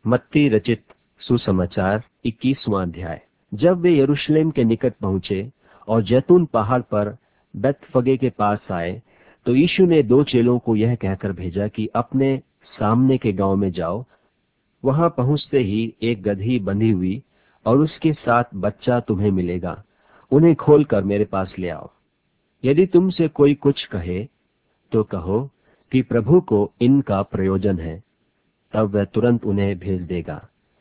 मत्ती रचित सुसमाचार 21वां अध्याय। जब वे यरूशलेम के निकट पहुंचे और जैतून पहाड़ पर बेतफगे के पास आए, तो यीशु ने 2 चेलों को यह कहकर भेजा कि अपने सामने के गांव में जाओ। वहां पहुंचते ही एक गदही बंधी हुई और उसके साथ बच्चा तुम्हें मिलेगा। उन्हें खोलकर मेरे पास ले आओ। यदि तुमसे कोई कुछ कहे तो कहो कि प्रभु को इनका प्रयोजन है, तब वह तुरंत उन्हें भेज देगा।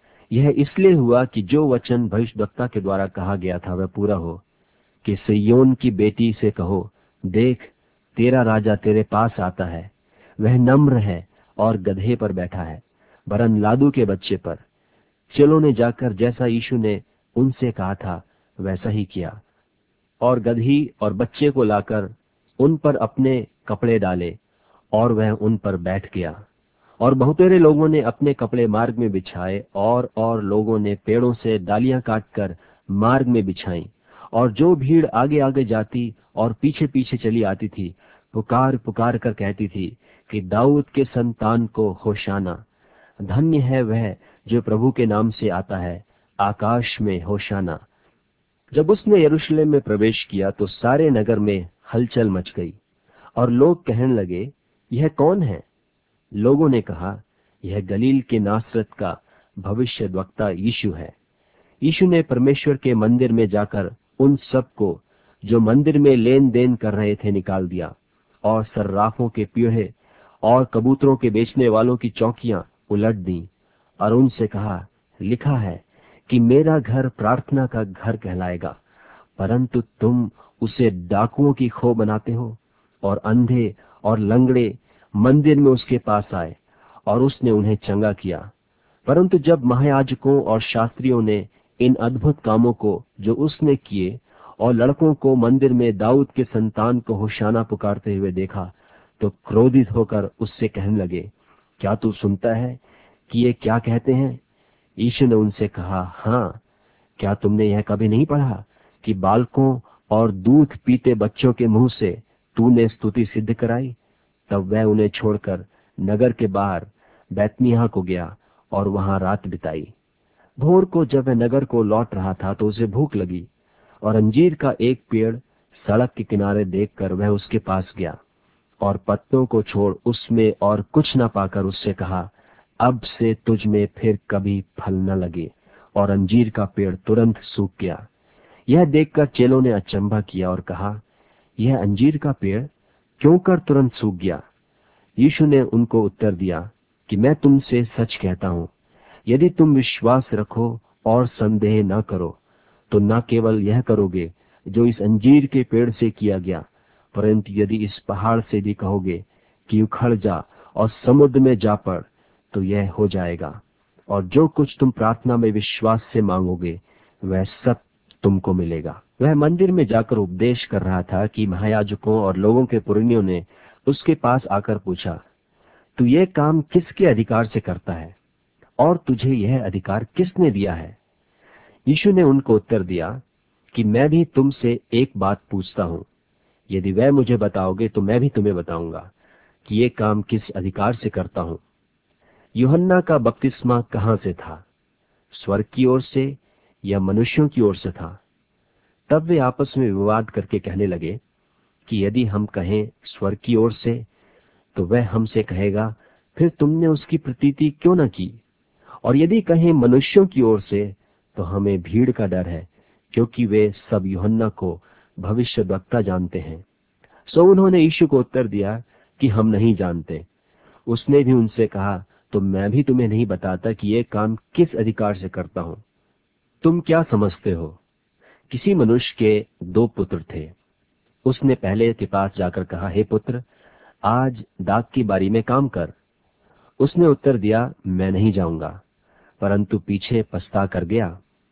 यह इसलिए हुआ कि जो वचन भविष्यद्वक्ता के द्वारा कहा गया था वह पूरा हो, कि सिय्योन की बेटी से कहो, देख, तेरा राजा तेरे पास आता है। वह नम्र है और गधे पर बैठा है, वरन लादू के बच्चे पर। चेलों ने जाकर जैसा यीशु ने उनसे कहा था वैसा ही किया, और गदही और बच्चे को लाकर उन पर अपने कपड़े डाले, और वह उन पर बैठ गया। और बहुतेरे लोगों ने अपने कपड़े मार्ग में बिछाए, और लोगों ने पेड़ों से डालियां काटकर मार्ग में बिछाई। और जो भीड़ आगे आगे जाती और पीछे पीछे चली आती थी, पुकार पुकार कर कहती थी कि दाऊद के संतान को होशाना। धन्य है वह जो प्रभु के नाम से आता है, आकाश में होशाना। जब उसने यरूशलेम में प्रवेश किया तो सारे नगर में हलचल मच गई, और लोग कहने लगे, यह कौन है? लोगों ने कहा, यह गलील के नासरत का भविष्यद्वक्ता यीशु है। यीशु ने परमेश्वर के मंदिर में जाकर उन सबको जो मंदिर में लेन देन कर रहे थे निकाल दिया, और सर्राफों के पीढ़े और कबूतरों के बेचने वालों की चौकियां उलट दी, और उनसे कहा, लिखा है कि मेरा घर प्रार्थना का घर कहलाएगा, परंतु तुम उसे डाकुओं की खो बनाते हो। और अंधे और लंगड़े मंदिर में उसके पास आए, और उसने उन्हें चंगा किया। परंतु जब महायाजकों और शास्त्रियों ने इन अद्भुत कामों को जो उसने किए और लड़कों को मंदिर में दाऊद के संतान को होशाना पुकारते हुए देखा, तो क्रोधित होकर उससे कहने लगे, क्या तू सुनता है कि ये क्या कहते हैं? यीशु ने उनसे कहा, हाँ, क्या तुमने यह कभी नहीं पढ़ा कि बालकों और दूध पीते बच्चों के मुंह से तूने स्तुति सिद्ध कराई? तब वह उन्हें छोड़कर नगर के बाहर बैतनिय्याह को गया और वहां रात बिताई। भोर को जब वह नगर को लौट रहा था तो उसे भूख लगी, और अंजीर का एक पेड़ सड़क के किनारे देखकर वह उसके पास गया, और पत्तों को छोड़ उसमें और कुछ न पाकर उससे कहा, अब से तुझ में फिर कभी फल न लगे। और अंजीर का पेड़ तुरंत सूख गया। यह देखकर चेलों ने अचंभा किया और कहा, यह अंजीर का पेड़ क्यों कर तुरंत सूख गया? यीशु ने उनको उत्तर दिया कि मैं तुमसे सच कहता हूं, यदि तुम विश्वास रखो और संदेह न करो, तो न केवल यह करोगे जो इस अंजीर के पेड़ से किया गया, परंतु यदि इस पहाड़ से भी कहोगे कि उखड़ जा और समुद्र में जा पड़, तो यह हो जाएगा। और जो कुछ तुम प्रार्थना में विश्वास से मांगोगे वह सब तुमको मिलेगा। वह मंदिर में जाकर उपदेश कर रहा था कि महायाजकों और लोगों के पुरनियों ने उसके पास आकर पूछा, तू ये काम किसके अधिकार से करता है, और तुझे यह अधिकार किसने दिया है? यीशु ने उनको उत्तर दिया कि मैं भी तुमसे एक बात पूछता हूं, यदि वह मुझे बताओगे तो मैं भी तुम्हें बताऊंगा कि ये काम किस अधिकार से करता हूं। यूहन्ना का बपतिस्मा कहां से था, स्वर्ग की ओर से या मनुष्यों की ओर से था? तब वे आपस में विवाद करके कहने लगे कि यदि हम कहें स्वर्ग की ओर से, तो वह हमसे कहेगा, फिर तुमने उसकी प्रतीति क्यों न की? और यदि कहें मनुष्यों की ओर से, तो हमें भीड़ का डर है, क्योंकि वे सब यूहन्ना को भविष्यद्वक्ता जानते हैं। सो उन्होंने यीशु को उत्तर दिया कि हम नहीं जानते। उसने भी उनसे कहा, तो मैं भी तुम्हें नहीं बताता कि ये काम किस अधिकार से करता हूं। तुम क्या समझते हो? किसी मनुष्य के 2 पुत्र थे। उसने पहले के पास जाकर कहा, हे पुत्र, आज दाख की बारी में काम कर। उसने उत्तर दिया, मैं नहीं जाऊंगा, परंतु पीछे पछता कर गया।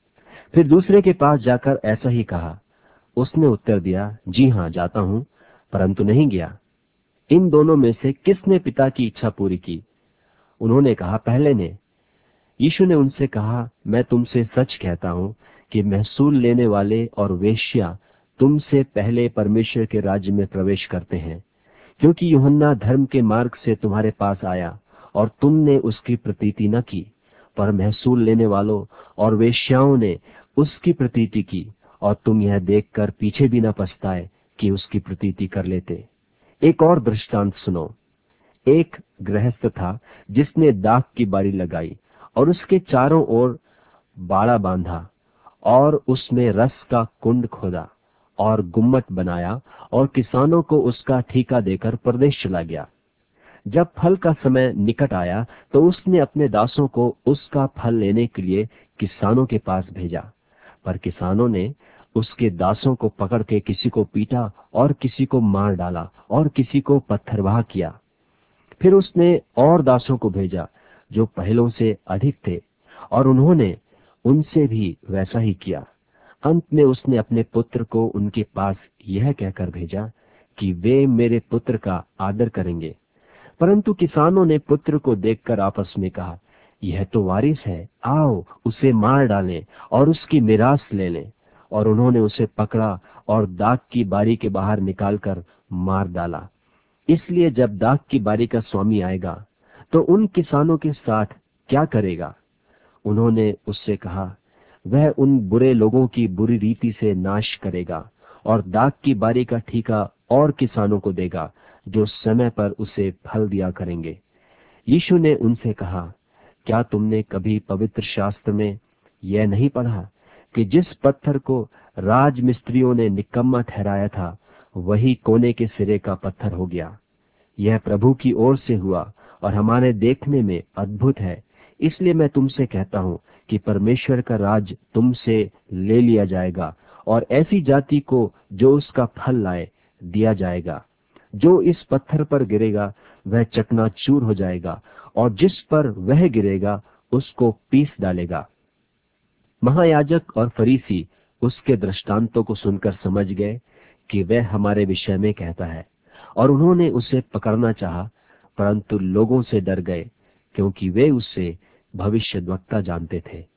फिर दूसरे के पास जाकर ऐसा ही कहा। उसने उत्तर दिया, जी हां, जाता हूं, परंतु नहीं गया। इन दोनों में से किसने पिता की इच्छा पूरी की? उन्होंने कहा, पहले ने। यीशु ने उनसे कहा, मैं तुमसे सच कहता हूं कि महसूल लेने वाले और वेश्या तुमसे पहले परमेश्वर के राज्य में प्रवेश करते हैं। क्योंकि यूहन्ना धर्म के मार्ग से तुम्हारे पास आया और तुमने उसकी प्रतीति न की, पर महसूल लेने वालों और वेश्याओं ने उसकी प्रतीति की, और तुम यह देखकर पीछे भी न पछताए कि उसकी प्रतीति कर लेते। एक और दृष्टांत सुनो। एक गृहस्थ था जिसने दाख की बारी लगाई और उसके चारों ओर बाड़ा बांधा और उसमें रस का कुंड खोदा और गुम्मट बनाया और किसानों को उसका ठीका देकर परदेश चला गया। जब फल का समय निकट आया तो उसने अपने दासों को उसका फल लेने के लिए किसानों के पास भेजा, पर किसानों ने उसके दासों को पकड़ के किसी को पीटा और किसी को मार डाला और किसी को पत्थरवाह किया। फिर उसने और दासों को भेजा जो पहलों से अधिक थे, और उन्होंने उनसे भी वैसा ही किया। अंत में उसने अपने पुत्र को उनके पास यह कहकर भेजा कि वे मेरे पुत्र का आदर करेंगे। परंतु किसानों ने पुत्र को देखकर आपस में कहा, यह तो वारिस है, आओ उसे मार डालें और उसकी मिरास ले लें। और उन्होंने उसे पकड़ा और दाख की बारी के बाहर निकालकर मार डाला। इसलिए जब दाख की बारी का स्वामी आएगा तो उन किसानों के साथ क्या करेगा? उन्होंने उससे कहा, वह उन बुरे लोगों की बुरी रीति से नाश करेगा और दाख की बारी का ठीका और किसानों को देगा जो समय पर उसे फल दिया करेंगे। यीशु ने उनसे कहा, क्या तुमने कभी पवित्र शास्त्र में यह नहीं पढ़ा कि जिस पत्थर को राजमिस्त्रियों ने निकम्मा ठहराया था वही कोने के सिरे का पत्थर हो गया। यह प्रभु की ओर से हुआ और हमारे देखने में अद्भुत है। इसलिए मैं तुमसे कहता हूं कि परमेश्वर का राज तुमसे ले लिया जाएगा और ऐसी जाति को जो उसका फल लाए दिया जाएगा। जो इस पत्थर पर गिरेगा वह चकनाचूर हो जाएगा और जिस पर वह गिरेगा उसको पीस डालेगा। महायाजक और फरीसी उसके दृष्टांतों को सुनकर समझ गए कि वह हमारे विषय में कहता है, और उन्होंने उसे पकड़ना चाहा, परंतु लोगों से डर गए क्योंकि वे उससे भविष्यद्वक्ता जानते थे।